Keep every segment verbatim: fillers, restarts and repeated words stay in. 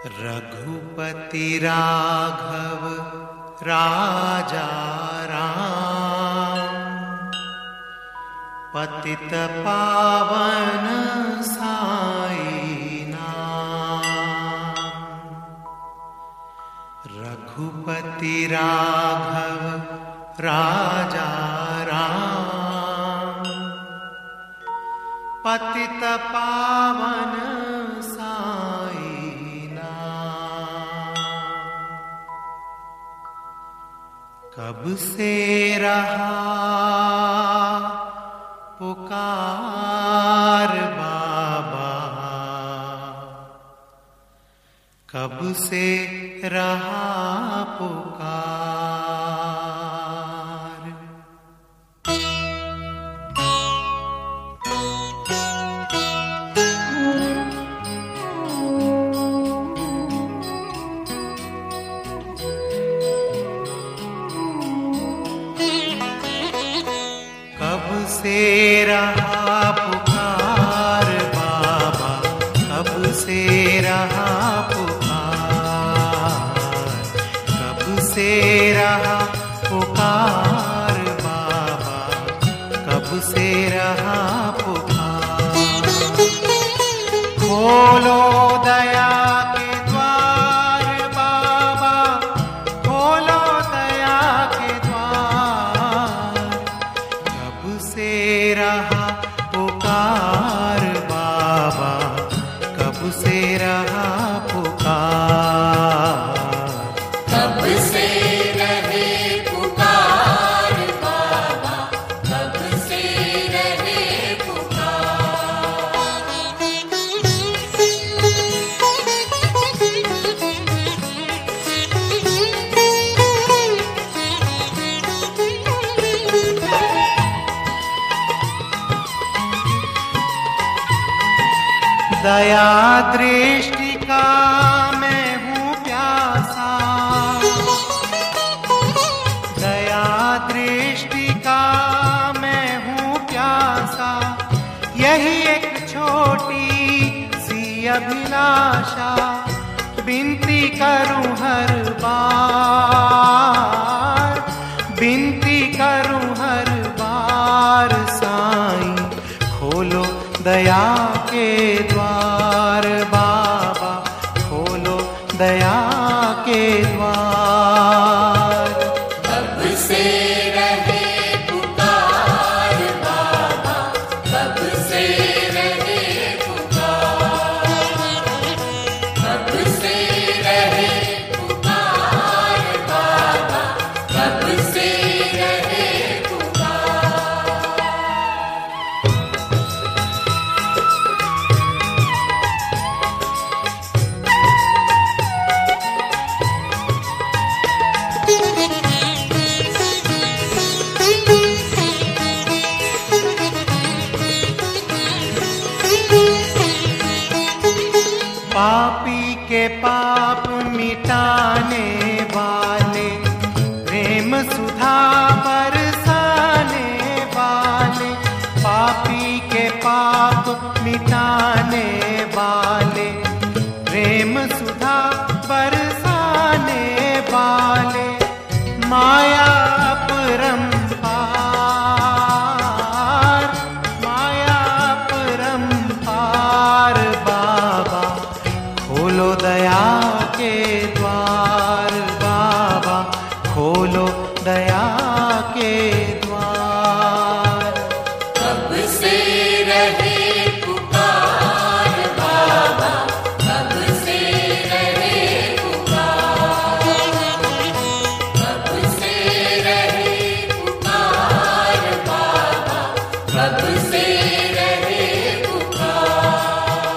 रघुपति राघव राजा राम, पतित पावन साई नाम। रघुपति राघव राजा राम, पतित पावन साई नाम। कब से रहा पुकार बाबा, कब से रहा पुकार। कब से रहा पुकार बाबा, कब से रहा पुकार, कब से रहा पुकार बाबा, कब से रहा पुकार। खोलो दया के द्वार बाबा, खोलो दया के द्वार। कब से रहा पुकार बाबा, कब से रहा पुकार। कब से रहे पुकार बाबा, कब से रहे पुकार। दया दृष्टि का मैं हूँ प्यासा, दया दृष्टि का मैं हूँ प्यासा। यही एक छोटी सी अभिलाषा, विनती करूँ हर बार, विनती करूँ हर बार। साईं खोलो दया के द्वार बाबा, खोलो दया के द्वार। कब से रहे पुकार बाबा, कब से रहे पुकार। कब से रहे पुकार बाबा, कब से रहे पुकार। पापी के पाप मिटाने वाले, प्रेम सुधा बरसाने वाले। पापी के पाप मिटाने वाले, प्रेम सुधा बरसाने वाले। माया अपरंपार, माया अपरंपार बाबा। खोलो दया के द्वार बाबा, खोलो दया के द्वार। कब से रहे पुकार बाबा, कब से रहे पुकार। कब से रहे पुकार बाबा, कब से रहे पुकार।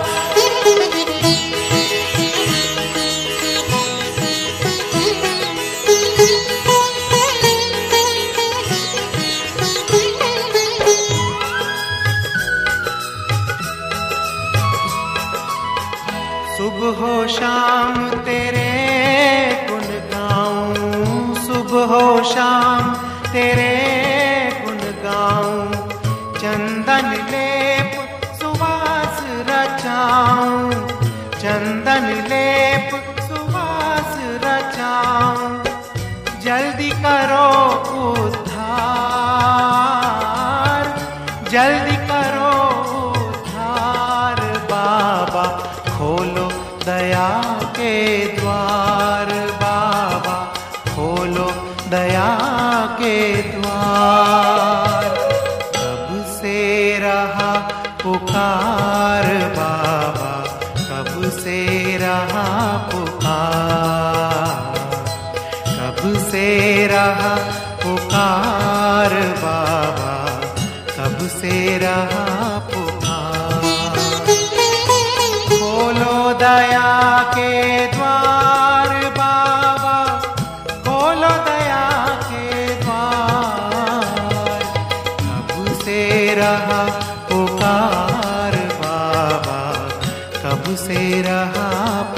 सुबह हो शाम तेरे गुण गाऊं, सुबह हो शाम तेरे गुण गाऊं। चंदन लेप सुवास रचाऊं, चंदन लेप जल्दी करो उद्धार बाबा, खोलो दया के द्वार बाबा, खोलो दया के द्वार। कब से रहा पुकार बाबा, कब से रहा पुकार, कब से रहा पुकार बाबा, कब से रहा पुकार। खोलो दया के द्वार बाबा, खोलो दया के द्वार। कब से रहा पुकार बाबा, कब से रहा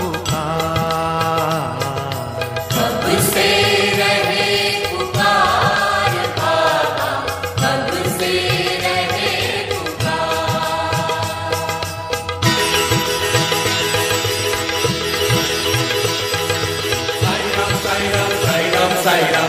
पुकार। कब से रहे पुकार बाबा, कब से रहे पुकार। साईं राम साईं राम साईं राम साईं राम